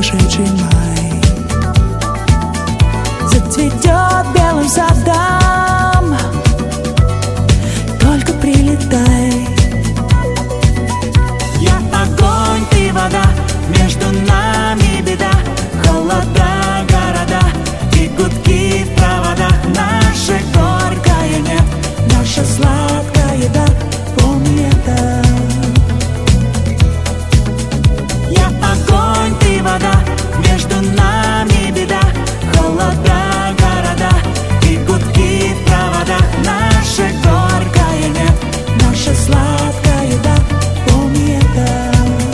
прошедший май зацветет белым садом. Только прилетай. Я огонь, ты вода, между нами беда, холода, города и гудки в проводах. Наша горькая нет, наша сладкая еда, помни это. Я огонь, ты вода, между нами беда, холода, города и гудки в проводах. Наша горькая нет, наша сладкая еда, помни это.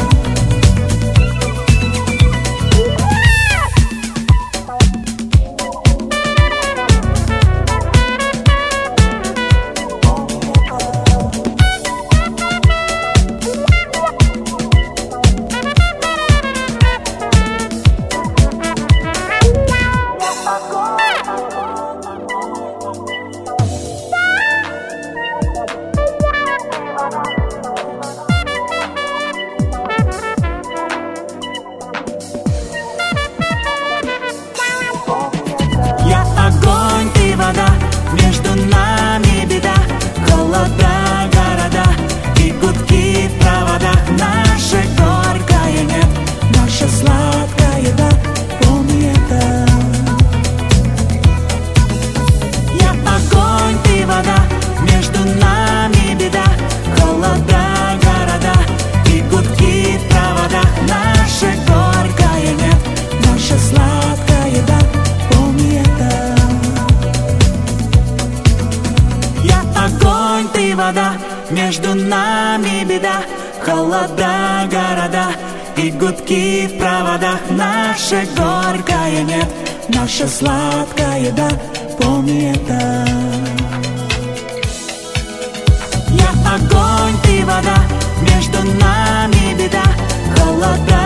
Между нами беда, холода, города и гудки в проводах. Наша горькая нет, наша сладкая еда, помни это. Я огонь, ты вода, между нами беда, холода, города и гудки в проводах. Наша горькая нет, наша сладкая еда, помни это. Огонь, ты вода, между нами беда, холода, города и гудки в проводах. Наша горькая нет, наша сладкая еда, помни это. Я огонь, ты вода, между нами беда, холода,